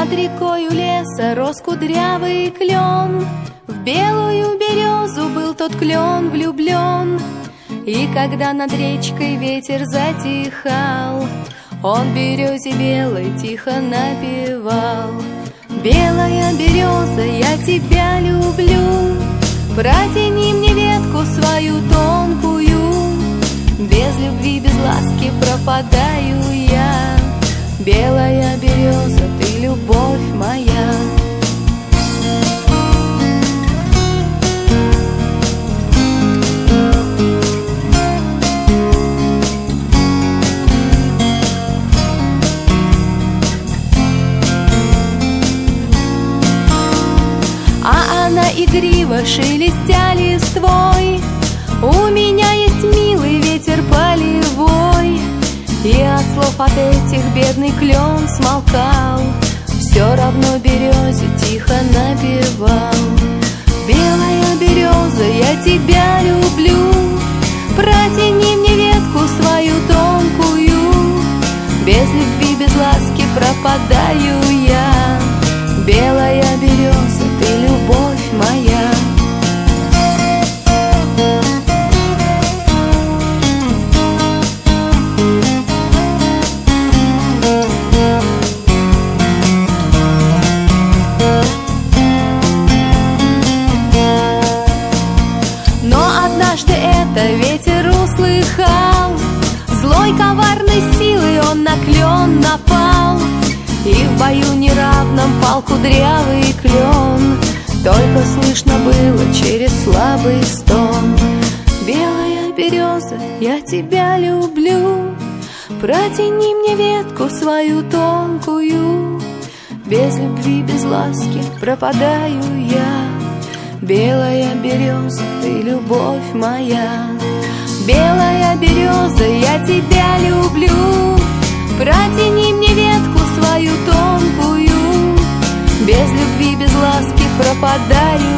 Над рекою леса рос кудрявый клен, в белую березу был тот клен влюблен. И когда над речкой ветер затихал, он березе белой тихо напевал: белая береза, я тебя люблю, протяни мне ветку свою тонкую. Без любви, без ласки пропадаю я. Белая береза, ты любовь моя. А она игриво, шелестя листвой: у меня есть милый ветер полевой. И от слов от этих бедный клен смолкал, все равно березе тихо напевал: белая береза, я тебя люблю, протяни мне ветку свою тонкую. Без любви, без ласки пропадаю я. Белая береза, ты любовь моя. Ветер услыхал, злой коварной силой он на клен напал, и в бою неравном пал кудрявый клен. Только слышно было через слабый стон: белая береза, я тебя люблю, протяни мне ветку свою тонкую. Без любви, без ласки пропадаю я. Белая береза, ты любовь моя. Белая береза, я тебя люблю, протяни мне ветку свою тонкую. Без любви, без ласки пропадаю